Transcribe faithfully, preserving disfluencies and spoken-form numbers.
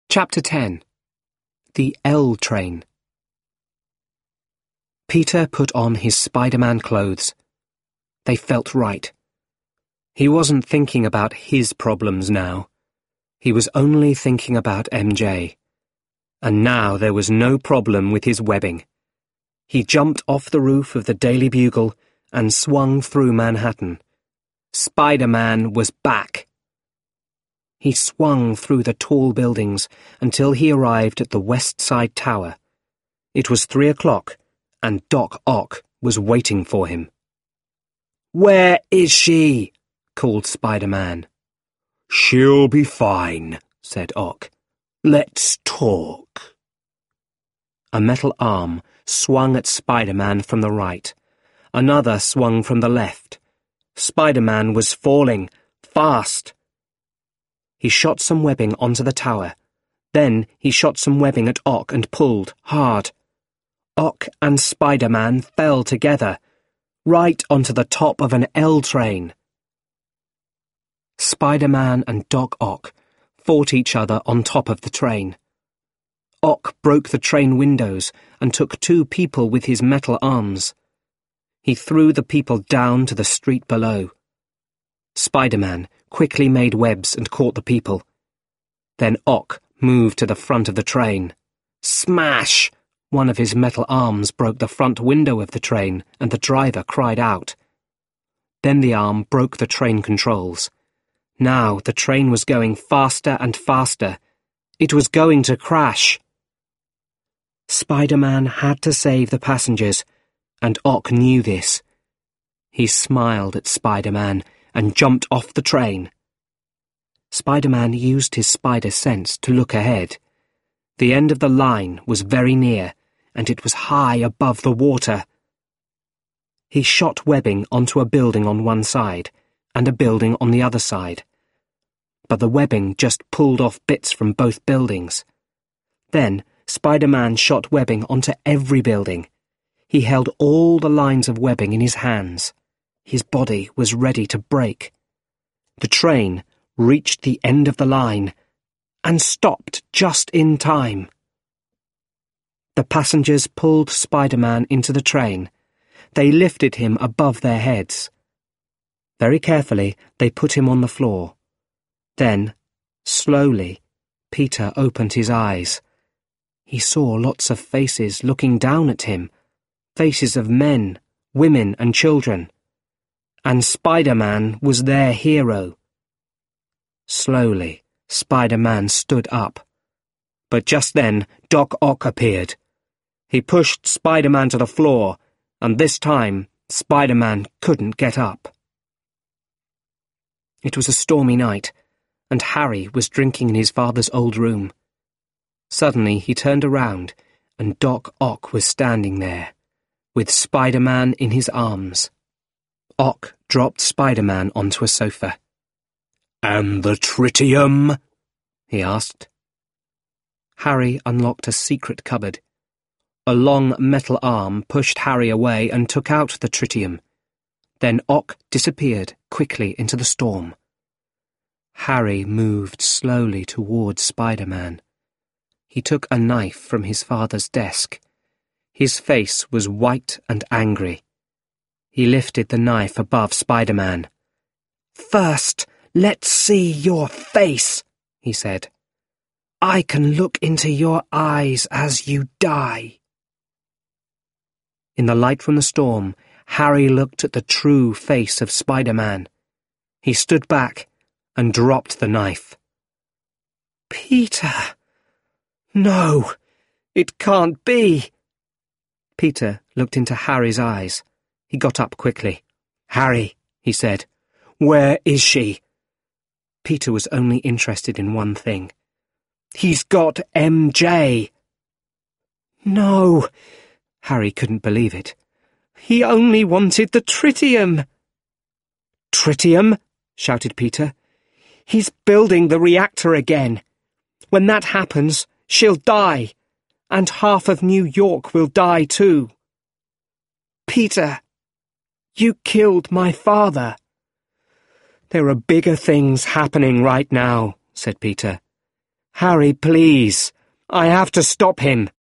Chapter ten. The L Train. Peter put on his Spider-Man clothes. They felt right. He wasn't thinking about his problems now. He was only thinking about M J. And now there was no problem with his webbing. He jumped off the roof of the Daily Bugle and swung through Manhattan. Spider-Man was back. He swung through the tall buildings until he arrived at the West Side Tower. It was three o'clock, and Doc Ock was waiting for him. "Where is she?" called Spider-Man. "She'll be fine," said Ock. "Let's talk." A metal arm swung at Spider-Man from the right. Another swung from the left. Spider-Man was falling, fast. He shot some webbing onto the tower. Then he shot some webbing at Ock and pulled, hard. Ock and Spider-Man fell together, right onto the top of an L train. Spider-Man and Doc Ock fought each other on top of the train. Ock broke the train windows and took two people with his metal arms. He threw the people down to the street below. Spider-Man quickly made webs and caught the people. Then Ock moved to the front of the train. Smash! One of his metal arms broke the front window of the train, and the driver cried out. Then the arm broke the train controls. Now the train was going faster and faster. It was going to crash. Spider-Man had to save the passengers, and Ock knew this. He smiled at Spider-Man and jumped off the train. Spider-Man used his spider sense to look ahead. The end of the line was very near, and it was high above the water. He shot webbing onto a building on one side, and a building on the other side. But the webbing just pulled off bits from both buildings. Then Spider-Man shot webbing onto every building. He held all the lines of webbing in his hands. His body was ready to break. The train reached the end of the line and stopped just in time. The passengers pulled Spider-Man into the train. They lifted him above their heads. Very carefully, they put him on the floor. Then, slowly, Peter opened his eyes. He saw lots of faces looking down at him, faces of men, women, and children. And Spider-Man was their hero. Slowly, Spider-Man stood up. But just then, Doc Ock appeared. He pushed Spider-Man to the floor, and this time, Spider-Man couldn't get up. It was a stormy night, and Harry was drinking in his father's old room. Suddenly he turned around, and Doc Ock was standing there, with Spider-Man in his arms. Ock dropped Spider-Man onto a sofa. "And the tritium?" he asked. Harry unlocked a secret cupboard. A long metal arm pushed Harry away and took out the tritium. Then Ock disappeared quickly into the storm. Harry moved slowly towards Spider-Man. He took a knife from his father's desk. His face was white and angry. He lifted the knife above Spider-Man. "First, let's see your face," he said. "I can look into your eyes as you die." In the light from the storm, Harry looked at the true face of Spider-Man. He stood back and dropped the knife. "Peter! No, it can't be!" Peter looked into Harry's eyes. He got up quickly. "Harry," he said, "where is she?" Peter was only interested in one thing. "He's got M J." "No," Harry couldn't believe it. "He only wanted the tritium." "Tritium?" shouted Peter. "He's building the reactor again. When that happens, she'll die, and half of New York will die too." "Peter, you killed my father." "There are bigger things happening right now," said Peter. Harry, please. I have to stop him.